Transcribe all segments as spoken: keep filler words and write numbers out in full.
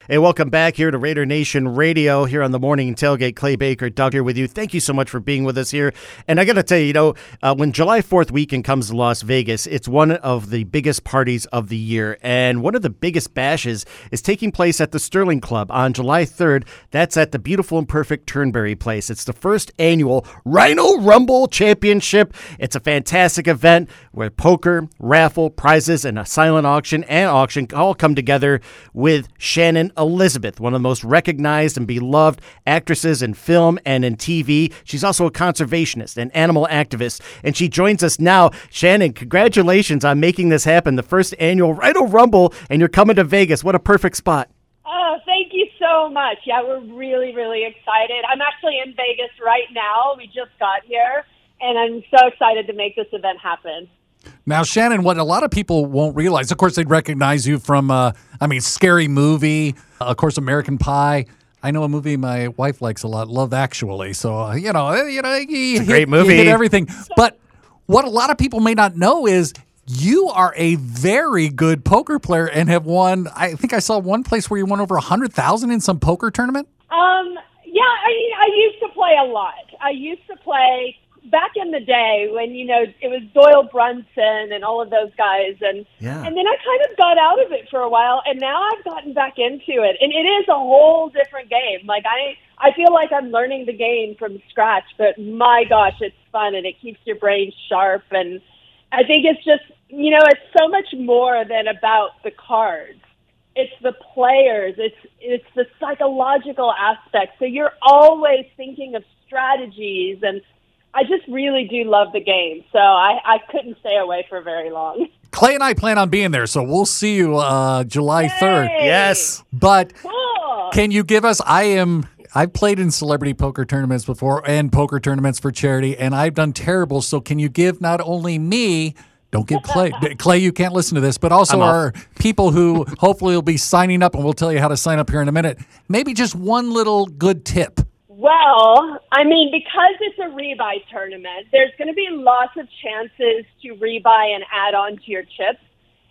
Hey, welcome back here to Raider Nation Radio here on the Morning Tailgate. Clay Baker, Doug here with you. Thank you so much for being with us here. And I got to tell you, you know, uh, when July fourth weekend comes to Las Vegas, it's one of the biggest parties of the year. And one of the biggest bashes is taking place at the Sterling Club on July third. That's at the beautiful and perfect Turnberry Place. It's the first annual Rhino Rumble Championship. It's a fantastic event where poker, raffle, prizes, and a silent auction and auction all come together with Shannon Elizabeth, one of the most recognized and beloved actresses in film and in T V. She's also a conservationist and animal activist, and she joins us now. Shannon, congratulations on making this happen, the first annual Rhino Rumble, and you're coming to Vegas. What a perfect spot. Oh, thank you so much. Yeah, we're really, really excited. I'm actually in Vegas right now. We just got here, and I'm so excited to make this event happen. Now, Shannon, what a lot of people won't realize, of course, they'd recognize you from, uh, I mean, Scary Movie, uh, of course, American Pie. I know a movie my wife likes a lot, Love Actually. So, uh, you know, you know, you it's a hit, great movie. You hit everything. But what a lot of people may not know is you are a very good poker player and have won, I think I saw one place where you won over one hundred thousand dollars in some poker tournament. Um, yeah, I, I used to play a lot. I used to play back in the day when, you know, it was Doyle Brunson and all of those guys. And yeah. and then I kind of got out of it for a while, and now I've gotten back into it. And it is a whole different game. Like, I, I feel like I'm learning the game from scratch, but my gosh, it's fun, and it keeps your brain sharp. And I think it's just, you know, it's so much more than about the cards. It's the players. It's it's the psychological aspect. So you're always thinking of strategies, and I just really do love the game. So I, I couldn't stay away for very long. Clay and I plan on being there, so we'll see you uh, July third. Yay! Yes. But Cool. can you give us, I am, I've played in celebrity poker tournaments before and poker tournaments for charity, and I've done terrible. So can you give not only me, don't give Clay, Clay, you can't listen to this, but also our people who hopefully will be signing up, and we'll tell you how to sign up here in a minute, maybe just one little good tip. Well, I mean, because it's a rebuy tournament, there's going to be lots of chances to rebuy and add on to your chips.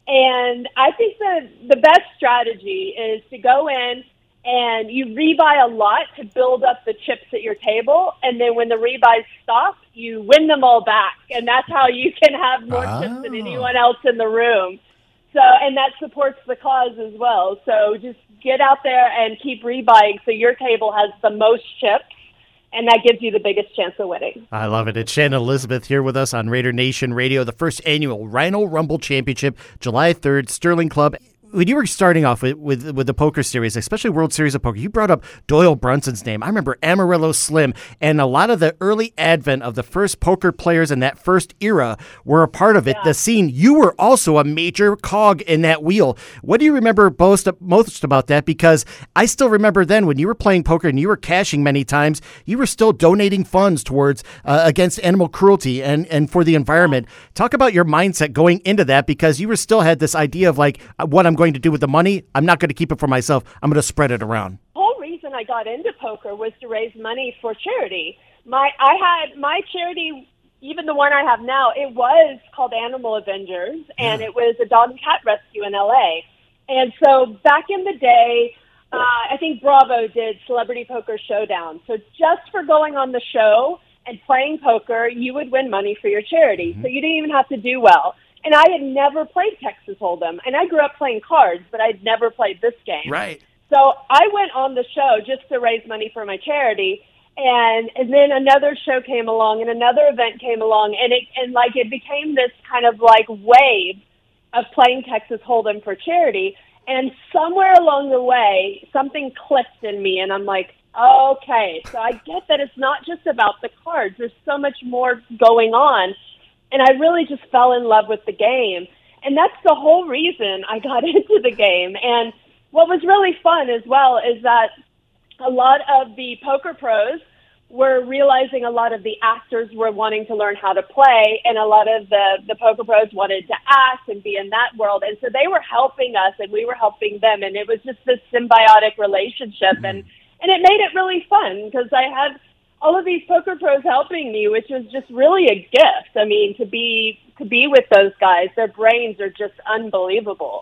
And I think the the best strategy is to go in and you rebuy a lot to build up the chips at your table. And then when the rebuys stop, you win them all back. And that's how you can have more Oh. chips than anyone else in the room. So, and that supports the cause as well. So just get out there and keep rebuying so your table has the most chips, and that gives you the biggest chance of winning. I love it. It's Shannon Elizabeth here with us on Raider Nation Radio, the first annual Rhino Rumble Championship, July third, Sterling Club. When you were starting off with, with with the poker series, especially World Series of Poker, you brought up Doyle Brunson's name. I remember Amarillo Slim, and a lot of the early advent of the first poker players in that first era were a part of it. Yeah. The scene, you were also a major cog in that wheel. What do you remember most, most about that? Because I still remember then when you were playing poker and you were cashing many times, you were still donating funds towards uh, against animal cruelty and, and for the environment. Talk about your mindset going into that, because you were still had this idea of like, what I'm going to do with the money, I'm not going to keep it for myself. I'm going to spread it around. The whole reason I got into poker was to raise money for charity. My I had my charity, even the one I have now, it was called Animal Avengers, and it was a dog and cat rescue in L A. And so back in the day, uh, I think Bravo did Celebrity Poker Showdown. So just for going on the show and playing poker, you would win money for your charity. Mm-hmm. So you didn't even have to do well. And I had never played Texas Hold'em. And I grew up playing cards, but I'd never played this game. Right. So I went on the show just to raise money for my charity. And and then another show came along and another event came along. And it and like it became this kind of like wave of playing Texas Hold'em for charity. And somewhere along the way, something clicked in me. And I'm like, okay, so I get that it's not just about the cards. There's so much more going on. And I really just fell in love with the game. And that's the whole reason I got into the game. And what was really fun as well is that a lot of the poker pros were realizing a lot of the actors were wanting to learn how to play, and a lot of the, the poker pros wanted to act and be in that world. And so they were helping us, and we were helping them. And it was just this symbiotic relationship. And, and it made it really fun because I had all of these poker pros helping me, which was just really a gift. I mean, to be to be with those guys, their brains are just unbelievable.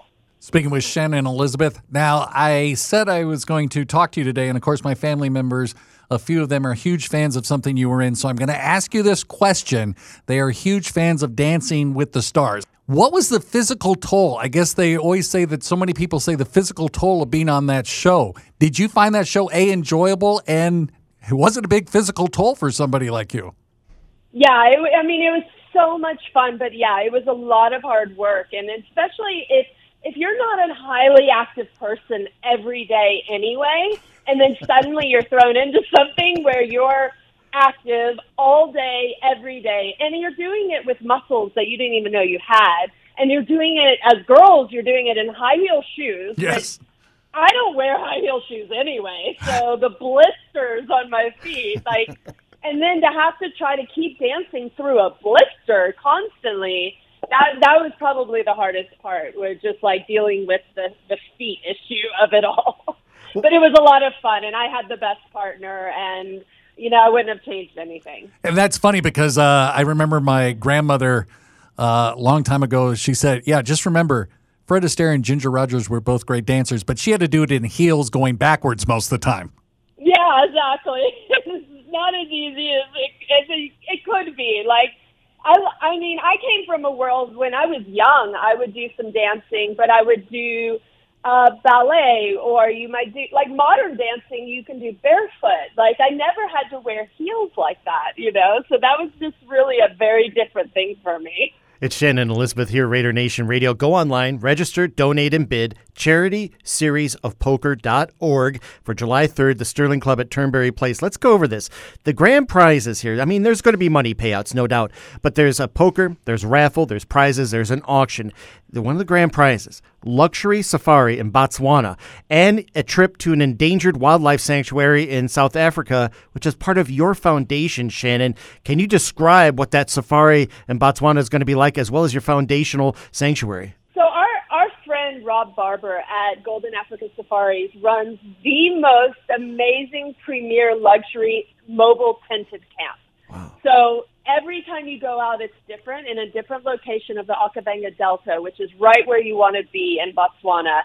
Speaking with Shannon Elizabeth. Now, I said I was going to talk to you today, and of course, my family members, a few of them are huge fans of something you were in, so I'm going to ask you this question. They are huge fans of Dancing with the Stars. What was the physical toll? I guess they always say that so many people say the physical toll of being on that show. Did you find that show, A, enjoyable, and was it a big physical toll for somebody like you? Yeah, it, I mean, it was so much fun, but yeah, it was a lot of hard work, and especially if if you're not a highly active person every day anyway, and then suddenly you're thrown into something where you're active all day, every day, and you're doing it with muscles that you didn't even know you had, and you're doing it as girls, you're doing it in high heel shoes. Yes. I don't wear high heel shoes anyway, so the blisters on my feet, like, and then to have to try to keep dancing through a blister constantly, That that was probably the hardest part, was just like dealing with the, the feet issue of it all. But it was a lot of fun, and I had the best partner, and, you know, I wouldn't have changed anything. And that's funny because uh, I remember my grandmother uh, a long time ago, she said, yeah, just remember, Fred Astaire and Ginger Rogers were both great dancers, but she had to do it in heels going backwards most of the time. Yeah, exactly. It's not as easy as it, as it, it could be. Like, I, I mean, I came from a world when I was young, I would do some dancing, but I would do uh, ballet, or you might do, like modern dancing, you can do barefoot. Like, I never had to wear heels like that, you know? So that was just really a very different thing for me. It's Shannon Elizabeth here, Raider Nation Radio. Go online, register, donate, and bid. charity series of poker dot org for July third, the Sterling Club at Turnberry Place. Let's go over this. The grand prizes here. I mean, there's going to be money payouts, no doubt. But there's a poker, there's raffle, there's prizes, there's an auction. One of the grand prizes, luxury safari in Botswana, and a trip to an endangered wildlife sanctuary in South Africa, which is part of your foundation, Shannon. Can you describe what that safari in Botswana is going to be like, as well as your foundational sanctuary? So our, our friend Rob Barber at Golden Africa Safaris runs the most amazing premier luxury mobile tented camp. Wow. So every time you go out, it's different, in a different location of the Okavango Delta, which is right where you want to be in Botswana.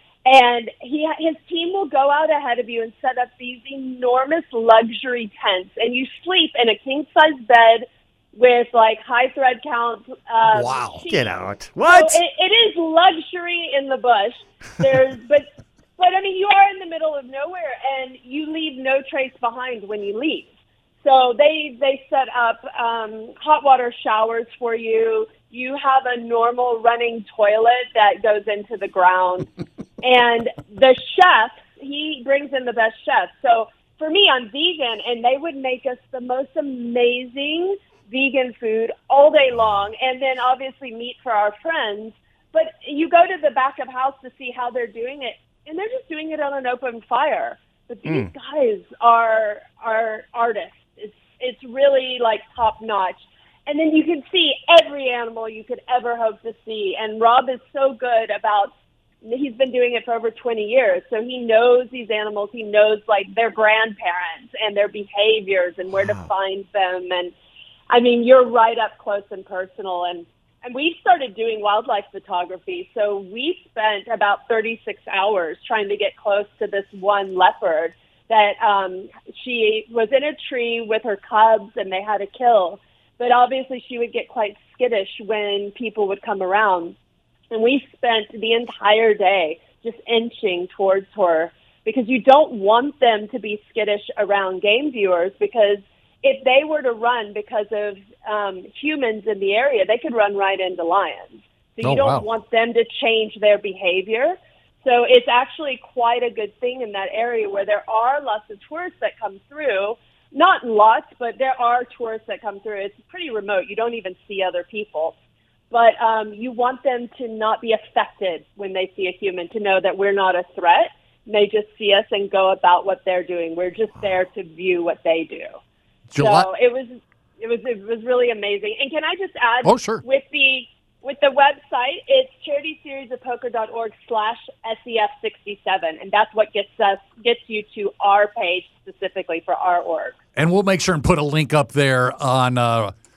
And he, his team will go out ahead of you and set up these enormous luxury tents, and you sleep in a king-size bed with, like, high thread count. Uh, wow. sheets. Get out. What? So it, it is luxury in the bush. There's, but, but, I mean, you are in the middle of nowhere, and you leave no trace behind when you leave. So they they set up um, hot water showers for you. You have a normal running toilet that goes into the ground. And the chef, he brings in the best chefs. So for me, I'm vegan, and they would make us the most amazing vegan food all day long, and then obviously meat for our friends. But you go to the back of house to see how they're doing it, and they're just doing it on an open fire. But these mm. guys are are artists. It's it's really like top notch. And then you can see every animal you could ever hope to see. And Rob is so good about, he's been doing it for over twenty years. So he knows these animals. He knows like their grandparents and their behaviors and where wow. to find them. And I mean, you're right up close and personal. And, and we started doing wildlife photography. So we spent about thirty-six hours trying to get close to this one leopard that um, she was in a tree with her cubs and they had to kill. But obviously she would get quite skittish when people would come around. And we spent the entire day just inching towards her because you don't want them to be skittish around game viewers, because if they were to run because of um, humans in the area, they could run right into lions. So you oh, don't wow. want them to change their behavior. So it's actually quite a good thing in that area where there are lots of tourists that come through. Not lots, but there are tourists that come through. It's pretty remote. You don't even see other people. But um, you want them to not be affected when they see a human, to know that we're not a threat. They just see us and go about what they're doing. We're just there to view what they do. July- so it was, it was, it was really amazing. And can I just add, oh, sure. with the with the website, it's charity series of poker dot org slash S E F sixty-seven, and that's what gets us gets you to our page specifically for our org. And we'll make sure and put a link up there on uh,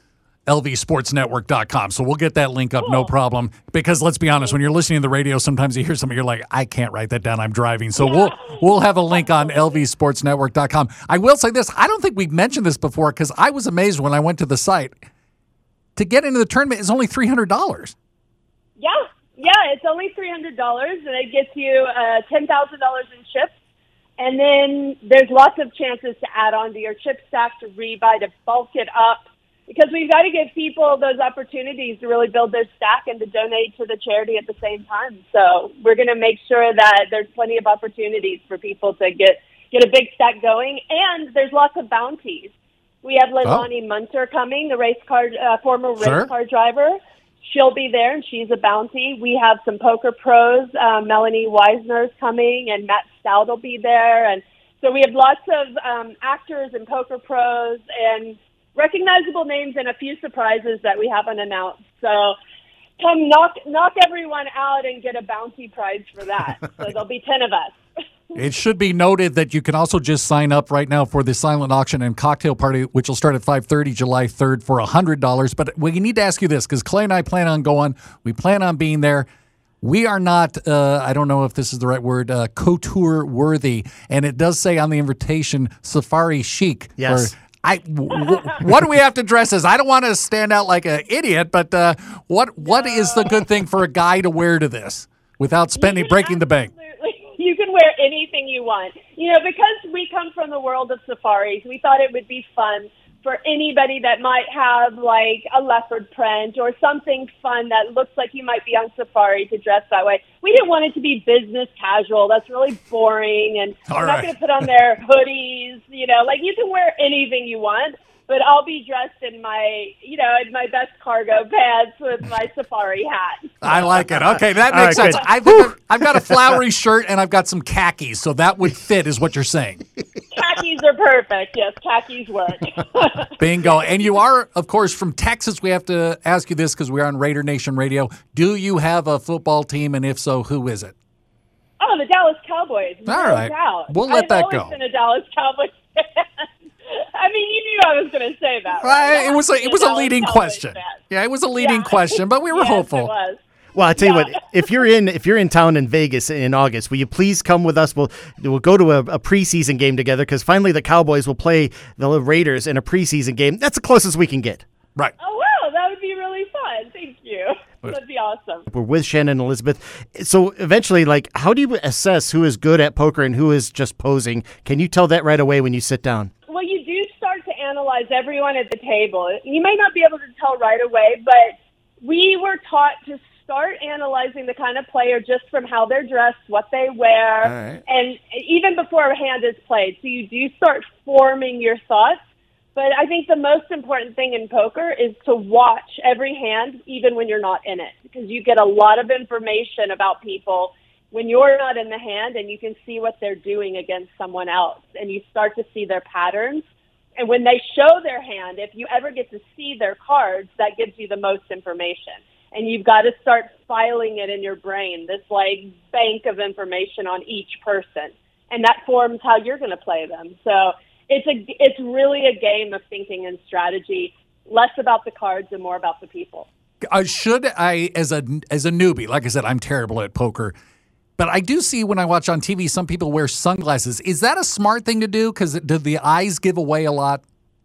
L V sports network dot com. So we'll get that link up, cool. No problem. Because let's be honest, when you're listening to the radio, sometimes you hear something, you're like, I can't write that down. I'm driving. So yeah. we'll we'll have a link on L V sports network dot com. I will say this. I don't think we've mentioned this before because I was amazed when I went to the site. To get into the tournament is only three hundred dollars. Yeah. Yeah, it's only three hundred dollars, and it gets you uh, ten thousand dollars in chips. And then there's lots of chances to add on to your chip stack, to rebuy, to bulk it up. Because we've got to give people those opportunities to really build their stack and to donate to the charity at the same time. So we're going to make sure that there's plenty of opportunities for people to get, get a big stack going. And there's lots of bounties. We have Leilani oh. Munter coming, the race car, uh, former race sure. car driver. She'll be there, and she's a bounty. We have some poker pros. Uh, Melanie Weisner's coming, and Matt Stout will be there. And so we have lots of um, actors and poker pros and recognizable names and a few surprises that we haven't announced. So come knock knock everyone out and get a bounty prize for that. So there'll be ten of us. It should be noted that you can also just sign up right now for the silent auction and cocktail party, which will start at five thirty, July third, for one hundred dollars. But we need to ask you this, because Clay and I plan on going. We plan on being there. We are not, uh, I don't know if this is the right word, uh, couture worthy. And it does say on the invitation, safari chic. Yes. Or, I, w- what do we have to dress as? I don't want to stand out like an idiot, but uh, what what no. is the good thing for a guy to wear to this without spending breaking the bank? You can wear anything you want. You know, because we come from the world of safaris, we thought it would be fun for anybody that might have like a leopard print or something fun that looks like you might be on safari to dress that way. We didn't want it to be business casual. That's really boring, and All we're right. not going to put on their hoodies. You know, like you can wear anything you want, but I'll be dressed in my, you know, in my best cargo pants with my safari hat. I like it. Okay, that All makes right, sense. good. I think I've, I've got a flowery shirt and I've got some khakis, so that would fit, is what you're saying. Khakis are perfect. Yes, khakis work. Bingo. And you are, of course, from Texas. We have to ask you this because we're on Raider Nation Radio. Do you have a football team, and if so, who is it? Oh, the Dallas Cowboys. All no right. doubt. We'll let I've that always go. been a Dallas Cowboys fan. I mean, you knew I was going to say that. Uh, Right? it was a, it was a leading question. Yeah, it was a leading Yeah. question, but we were yes, hopeful. It was. Well, I'll tell you Yeah. what, if you're in if you're in town in Vegas in August, will you please come with us? We'll we'll go to a, a preseason game together, because finally the Cowboys will play the Raiders in a preseason game. That's the closest we can get. Right. Oh, wow. That would be really fun. Thank you. That'd be awesome. We're with Shannon and Elizabeth. So eventually, like, how do you assess who is good at poker and who is just posing? Can you tell that right away when you sit down? Well, you do start to analyze everyone at the table. You may not be able to tell right away, but we were taught to start analyzing the kind of player just from how they're dressed, what they wear, right. and even before a hand is played. So you do start forming your thoughts. But I think the most important thing in poker is to watch every hand, even when you're not in it, because you get a lot of information about people when you're not in the hand, and you can see what they're doing against someone else, and you start to see their patterns. And when they show their hand, if you ever get to see their cards, that gives you the most information. And you've got to start filing it in your brain, this like bank of information on each person. And that forms how you're going to play them. So it's a, it's really a game of thinking and strategy, less about the cards and more about the people. Uh, should I, as a as a newbie, like I said, I'm terrible at poker, but I do see when I watch on T V, some people wear sunglasses. Is that a smart thing to do? Because do the eyes give away a lot?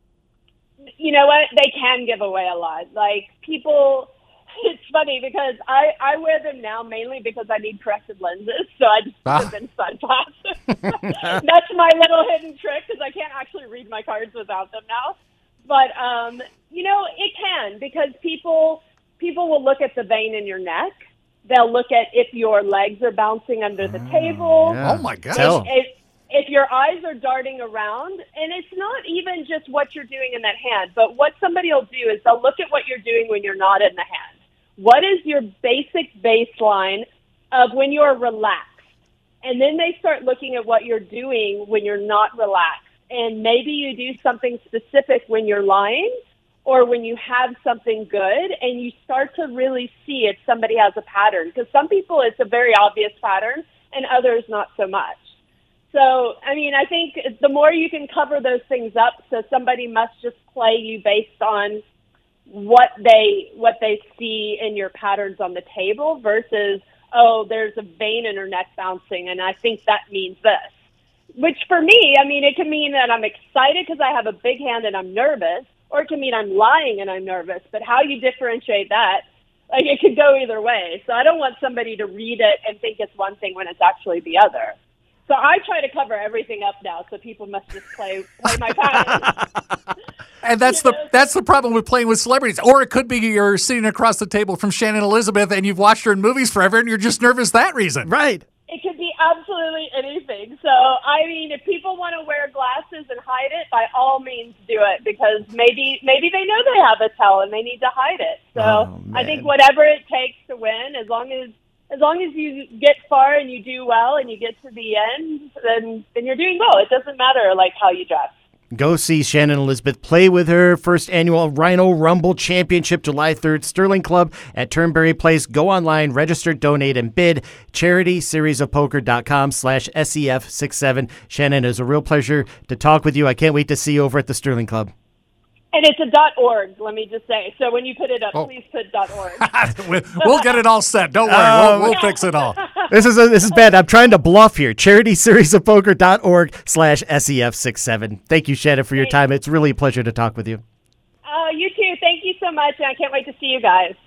You know what? They can give away a lot. Like people, it's funny because I, I wear them now mainly because I need corrected lenses. So I just Ah. put them in sunglasses. That's my little hidden trick, because I can't actually read my cards without them now. But, um, you know, it can, because people people will look at the vein in your neck. They'll look at if your legs are bouncing under the table. Yeah. Oh, my God. Tell. If, if your eyes are darting around, and it's not even just what you're doing in that hand, but what somebody will do is they'll look at what you're doing when you're not in the hand. What is your basic baseline of when you're relaxed? And then they start looking at what you're doing when you're not relaxed. And maybe you do something specific when you're lying or when you have something good, and you start to really see if somebody has a pattern. Because some people, it's a very obvious pattern, and others not so much. So, I mean, I think the more you can cover those things up, so somebody must just play you based on what they what they see in your patterns on the table versus, oh, there's a vein in her neck bouncing, and I think that means this. Which for me, I mean, it can mean that I'm excited because I have a big hand and I'm nervous, or it can mean I'm lying and I'm nervous. But how you differentiate that, like, it could go either way. So I don't want somebody to read it and think it's one thing when it's actually the other. So I try to cover everything up now, so people must just play play my patterns. And that's You the know? that's the problem with playing with celebrities. Or it could be you're sitting across the table from Shannon Elizabeth and you've watched her in movies forever and you're just nervous that reason. Right. It could be absolutely anything. So, I mean, if people want to wear glasses and hide it, by all means do it, because maybe maybe they know they have a tell and they need to hide it. So Oh, I think man. whatever it takes to win, as long as as long as you get far and you do well and you get to the end, then then you're doing well. It doesn't matter like how you dress. Go see Shannon Elizabeth play with her first annual Rhino Rumble Championship July third, Sterling Club at Turnberry Place. Go online, register, donate, and bid. charity series of poker dot com slash S E F sixty-seven. Shannon, it was a real pleasure to talk with you. I can't wait to see you over at the Sterling Club. And it's a .org, let me just say. So when you put it up, Oh. please put .org. We'll get it all set. Don't worry. Oh, We'll, we'll fix it all. This is a, this is bad. I'm trying to bluff here. charity series of poker dot org slash S E F sixty-seven. Thank you, Shannon, for your time. It's really a pleasure to talk with you. Uh, you too. Thank you so much, and I can't wait to see you guys.